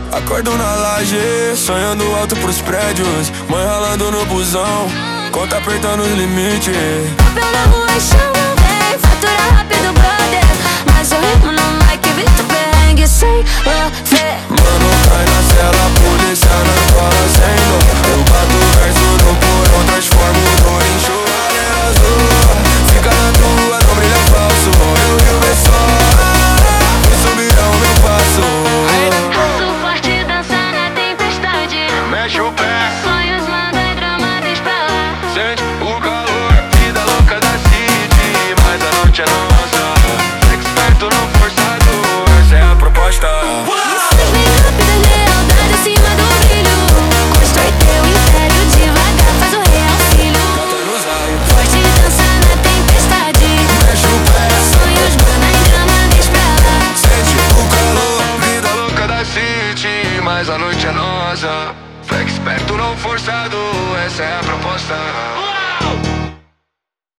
Acordo na laje, sonhando alto pros prédios. Mãe ralando no busão, conta apertando os limites. Papel na rua e chama, vem, fatura rápido, brother. Mas eu rimo no mic, evito perrengue sem você. Mano, cai na cela, polícia na cola sem dó. Eu bato o verso no porão, transformo dor em churrasco azul. Fica na tua, não brilha falso. Eu e o só, vou subir ao meu passo. Faço forte, dançar na tempestade. Mexe o pé, Sonhos mandam dramas pra lá. sente o calor, vida louca da city. Mas a noite é nossa, expert não forçado, essa é a proposta. Missões bem rápidas, lealdade acima do brilho. Constrói teu império devagar, faz o real filho. Canta nos raios, Forte, dançar na tempestade. mexe o pé, Sonhos mandam dramas pra lá. sente o calor, vida louca da city. Mas a noite é nossa, flex perto não forçado, essa é a proposta.